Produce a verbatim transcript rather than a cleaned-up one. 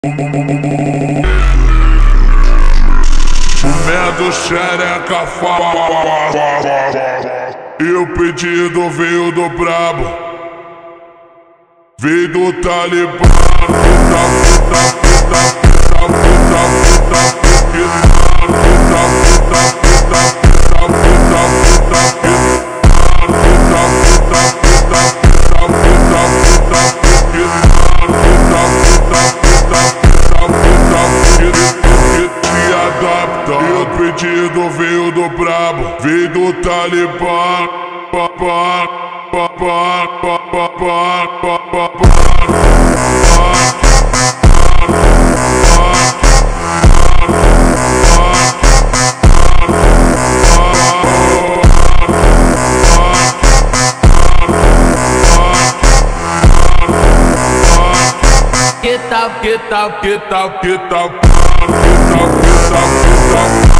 Comendo xereca e o pedido veio do brabo, veio do Talibã. Puta, puta, puta, puta, puta, puta, puta, puta, puta, puta, e o pedido veio do brabo, veio do Talibã. Pa, pa, pa, pa, pa, pa, pa, pa, pa. Que tal, que tal, que tal, Que tal, que tal, que tal, que tal.